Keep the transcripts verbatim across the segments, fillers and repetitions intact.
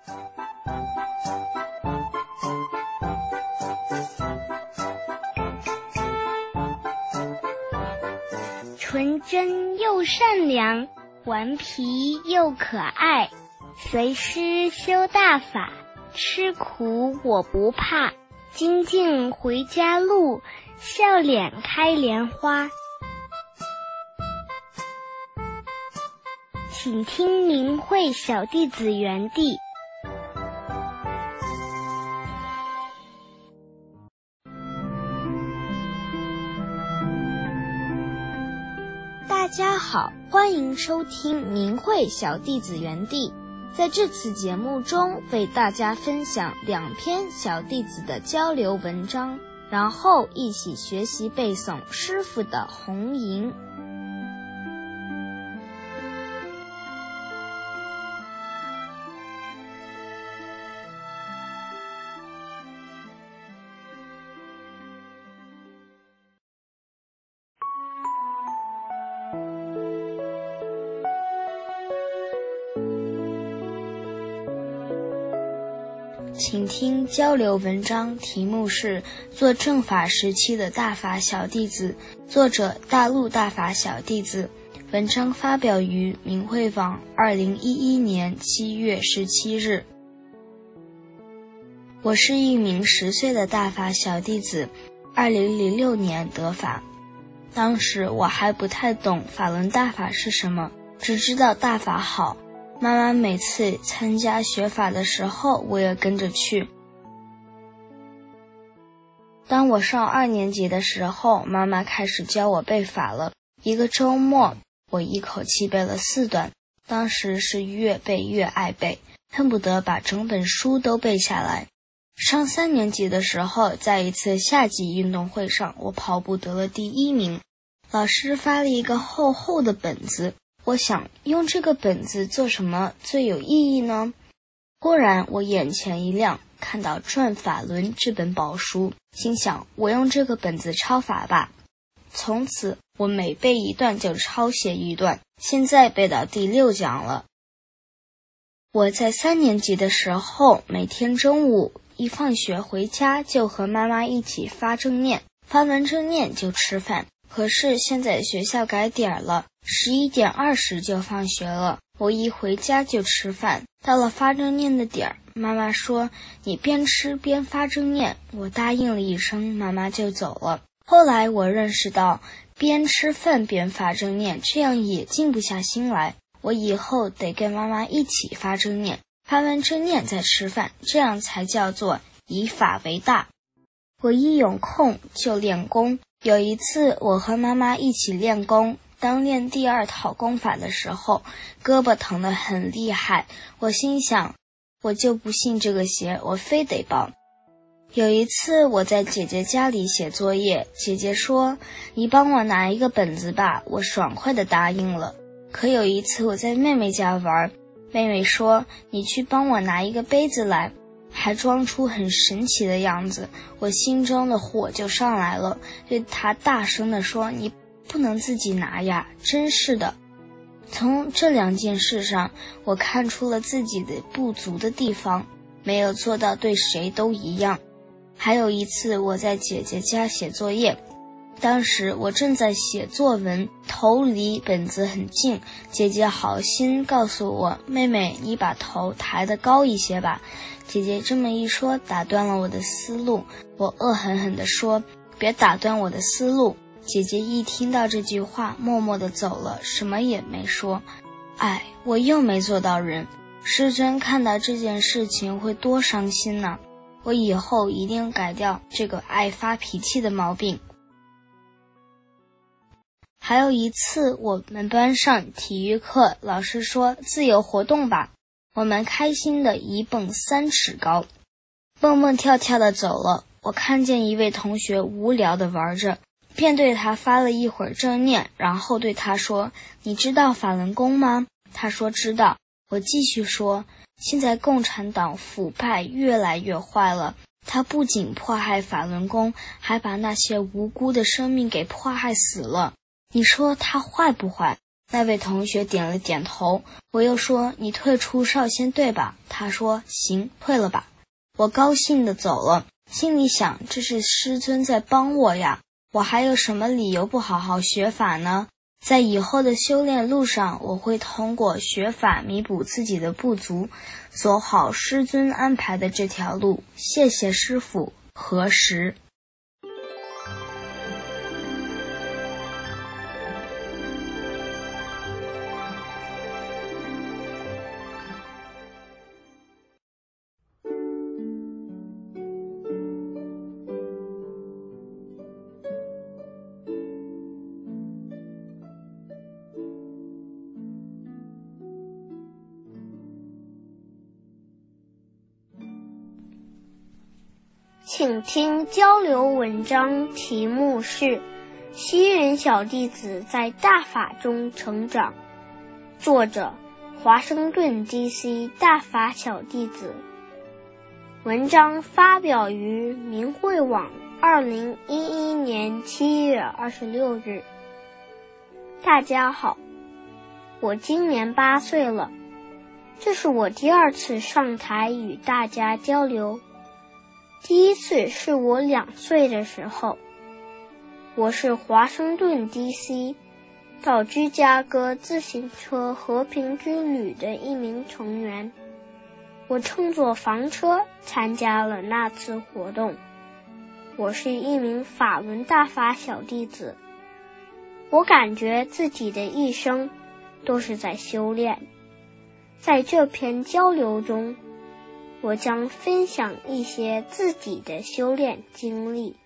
纯真又善良，顽皮又可爱，随师修大法，吃苦我不怕，精进回家路，笑脸开莲花。请听明慧小弟子园地。 大家好，欢迎收听明慧小弟子园地。在这次节目中，为大家分享两篇小弟子的交流文章，然后一起学习背诵师父的红吟。请听交流文章，题目是做正法时期的大法小弟子，作者大陆大法小弟子。文章发表于明慧网二零一一年七月十七日。我是一名十岁的大法小弟子，二零零六年得法。当时我还不太懂法轮大法是什么，只知道大法好。妈妈每次参加学法的时候，我也跟着去。当我上二年级的时候，妈妈开始教我背法了。一个周末，我一口气背了四段，当时是越背越爱背，恨不得把整本书都背下来。上三年级的时候，在一次夏季运动会上，我跑步得了第一名。老师发了一个厚厚的本子，我想用这个本子做什么最有意义呢？忽然我眼前一亮，看到《转法轮》这本宝书，心想我用这个本子抄法吧。从此我每背一段就抄写一段，现在背到第六讲了。我在三年级的时候，每天中午一放学回家就和妈妈一起发正念，发完正念就吃饭。可是现在学校改点了，十一点二十就放学了，我一回家就吃饭。到了发正念的点儿，妈妈说你边吃边发正念，我答应了一声，妈妈就走了。后来我认识到边吃饭边发正念，这样也静不下心来，我以后得跟妈妈一起发正念，发完正念再吃饭，这样才叫做以法为大。我一有空就练功，有一次我和妈妈一起练功，当练第二套功法的时候，胳膊疼得很厉害，我心想我就不信这个邪，我非得报。有一次我在姐姐家里写作业，姐姐说你帮我拿一个本子吧，我爽快地答应了。可有一次我在妹妹家玩，妹妹说你去帮我拿一个杯子来，还装出很神奇的样子，我心中的火就上来了，对她大声地说你不能自己拿呀，真是的。从这两件事上，我看出了自己的不足的地方，没有做到对谁都一样。还有一次我在姐姐家写作业，当时我正在写作文，头离本子很近，姐姐好心告诉我，妹妹你把头抬得高一些吧。姐姐这么一说，打断了我的思路，我恶狠狠地说别打断我的思路。姐姐一听到这句话，默默地走了，什么也没说。哎，我又没做到人，师尊看到这件事情会多伤心呢。我以后一定改掉这个爱发脾气的毛病。还有一次我们班上体育课，老师说自由活动吧，我们开心的一蹦三尺高，蹦蹦跳跳的走了。我看见一位同学无聊的玩着，便对他发了一会儿正念，然后对他说你知道法轮功吗？他说知道。我继续说现在共产党腐败越来越坏了，他不仅迫害法轮功，还把那些无辜的生命给迫害死了。你说他坏不坏？ 那位同学点了点头。我又说，你退出少先队吧。他说，行，退了吧。我高兴地走了，心里想，这是师尊在帮我呀，我还有什么理由不好好学法呢？在以后的修炼路上，我会通过学法弥补自己的不足，走好师尊安排的这条路。谢谢师父。何时？ 请听交流文章，题目是西人小弟子在大法中成长，作者华盛顿 D C 大法小弟子。文章发表于明慧网二零一一年七月二十六日。大家好，我今年八岁了，这是我第二次上台与大家交流。第一次是我两岁的时候，我是华盛顿 D C 到芝加哥自行车和平之旅的一名成员，我乘坐房车参加了那次活动。我是一名法轮大法小弟子，我感觉自己的一生都是在修炼。在这篇交流中，我将分享一些自己的修炼经历。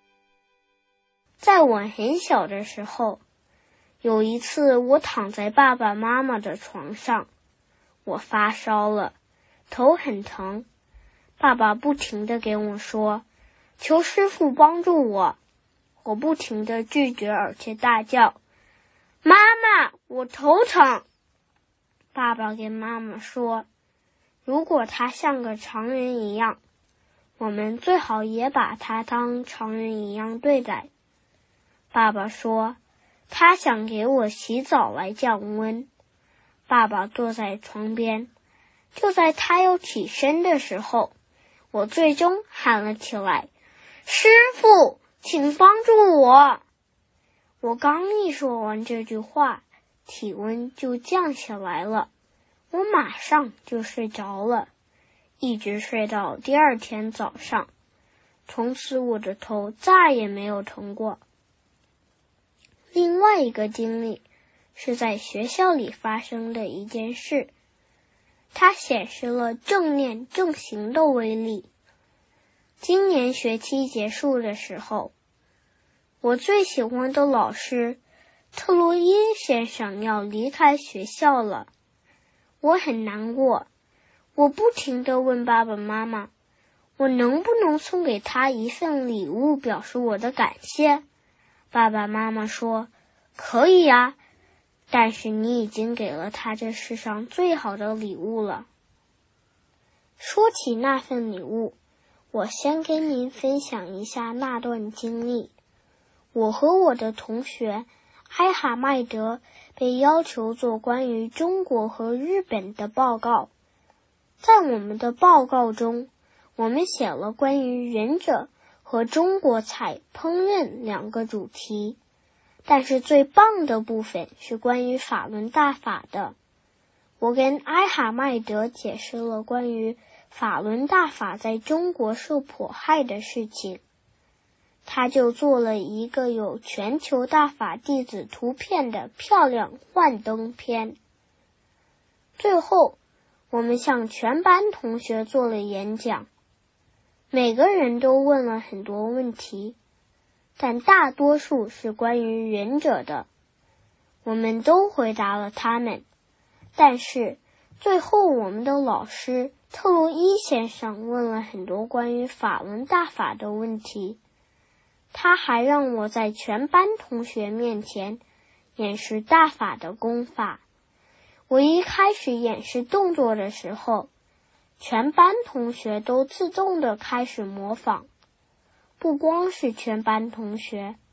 在我很小的时候，有一次我躺在爸爸妈妈的床上，我发烧了，头很疼，爸爸不停地给我说，求师父帮助我。我不停地拒绝，而且大叫，妈妈，我头疼。爸爸跟妈妈说，如果他像个常人一样，我们最好也把他当常人一样对待。爸爸说，他想给我洗澡来降温。爸爸坐在床边，就在他要起身的时候，我最终喊了起来，师父，请帮助我。我刚一说完这句话，体温就降下来了，我马上就睡着了，一直睡到第二天早上，从此我的头再也没有疼过。另外一个经历是在学校里发生的一件事，它显示了正念正行的威力。今年学期结束的时候，我最喜欢的老师特洛伊先生要离开学校了，我很难过，我不停地问爸爸妈妈，我能不能送给他一份礼物表示我的感谢？爸爸妈妈说，可以呀，但是你已经给了他这世上最好的礼物了。说起那份礼物，我先跟您分享一下那段经历。我和我的同学埃哈迈德被要求做关于中国和日本的报告。在我们的报告中，我们写了关于忍者和中国菜烹饪两个主题，但是最棒的部分是关于法轮大法的。我跟埃哈迈德解释了关于法轮大法在中国受迫害的事情，他就做了一个有全球大法弟子图片的漂亮幻灯片。最后，我们向全班同学做了演讲，每个人都问了很多问题，但大多数是关于忍者的，我们都回答了他们。但是最后我们的老师特洛伊先生问了很多关于法轮大法的问题，他还让我在全班同学面前演示大法的功法。我一开始演示动作的时候，全班同学都自动地开始模仿。不光是全班同学，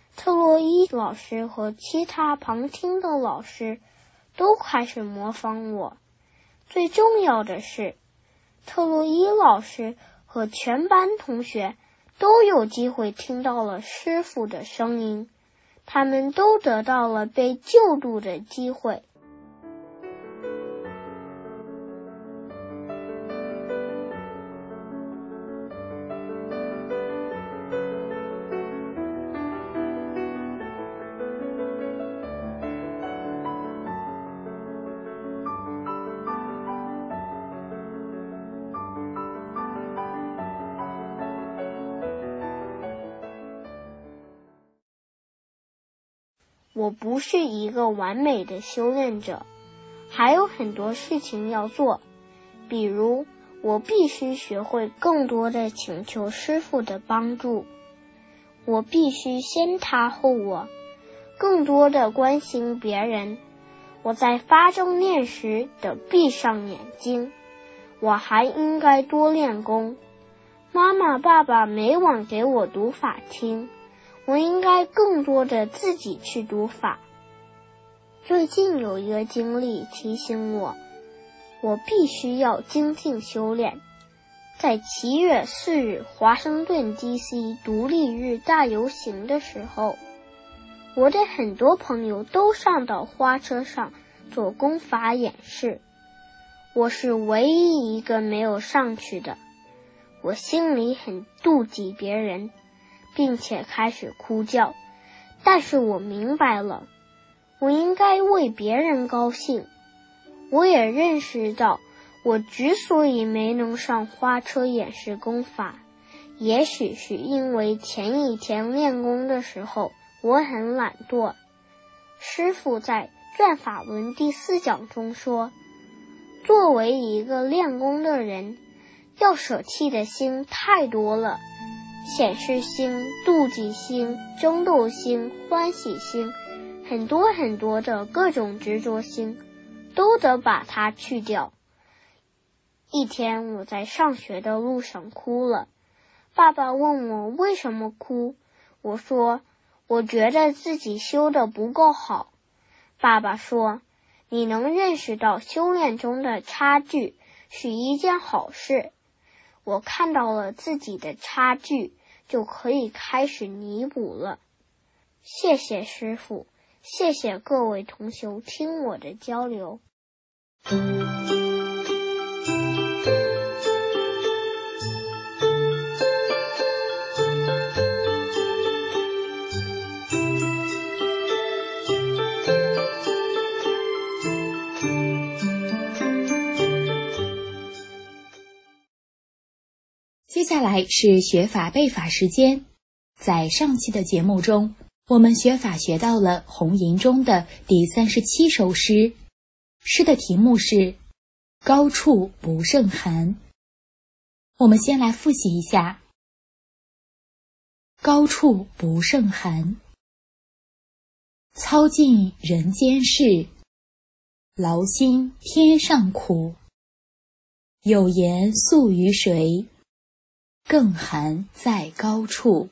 特洛伊老师和其他旁听的老师都开始模仿我。最重要的是，特洛伊老师和全班同学都有机会听到了师傅的声音，他们都得到了被救助的机会。我不是一个完美的修炼者，还有很多事情要做，比如我必须学会更多的请求师傅的帮助，我必须先他后我，更多的关心别人，我在发正念时得闭上眼睛，我还应该多练功，妈妈爸爸每晚给我读法听，我应该更多的自己去读法。最近有一个经历提醒我，我必须要精进修炼。在七月四日华盛顿 D C 独立日大游行的时候，我的很多朋友都上到花车上做功法演示，我是唯一一个没有上去的。我心里很妒忌别人，并且开始哭叫，但是我明白了，我应该为别人高兴。我也认识到，我之所以没能上花车演示功法，也许是因为前一天练功的时候我很懒惰。师父在转法轮第四讲中说，作为一个练功的人，要舍弃的心太多了，显示心、妒忌心、争斗心、欢喜心，很多很多的各种执着心，都得把它去掉。一天我在上学的路上哭了，爸爸问我为什么哭，我说我觉得自己修得不够好。爸爸说，你能认识到修炼中的差距是一件好事，我看到了自己的差距，就可以开始弥补了。谢谢师父，谢谢各位同学听我的交流。 接下来是学法背法时间。在上期的节目中，我们学法学到了红吟中的第三十七首诗，诗的题目是高处不胜寒。我们先来复习一下。高处不胜寒，操尽人间事，劳心天上苦。有言诉于谁？更寒在高处。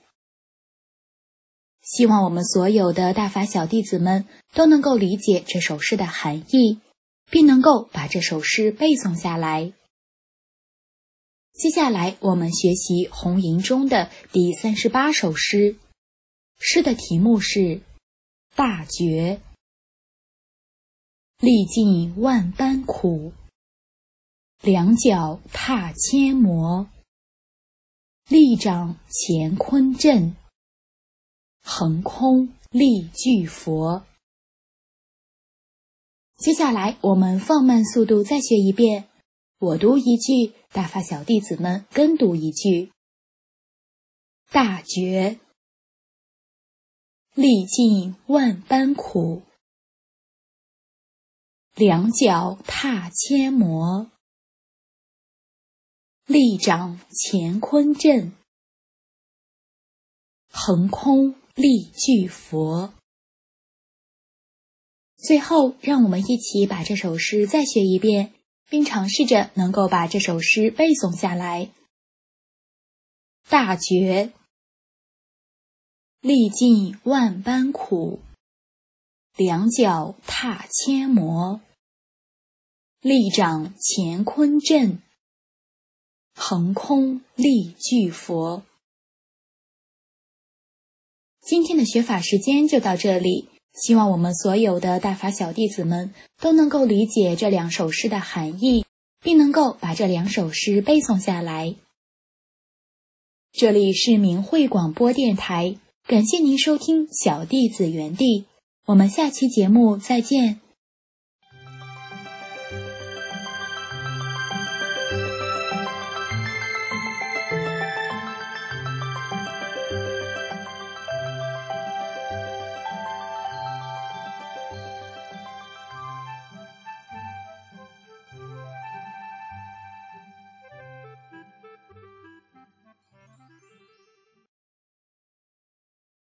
希望我们所有的大法小弟子们都能够理解这首诗的含义，并能够把这首诗背诵下来。接下来我们学习红吟中的第三十八首诗，诗的题目是大觉。历尽万般苦，两脚踏千磨。力掌乾坤阵，横空立巨佛。接下来我们放慢速度再学一遍，我读一句，大法小弟子们跟读一句。大觉。历尽万般苦，两脚踏千磨。力掌乾坤阵，横空立巨佛。最后，让我们一起把这首诗再学一遍，并尝试着能够把这首诗背诵下来。大觉。 历尽万般苦，两脚踏千磨。力掌乾坤震，横空立巨佛。今天的学法时间就到这里，希望我们所有的大法小弟子们都能够理解这两首诗的含义，并能够把这两首诗背诵下来。这里是明慧广播电台，感谢您收听小弟子园地，我们下期节目再见。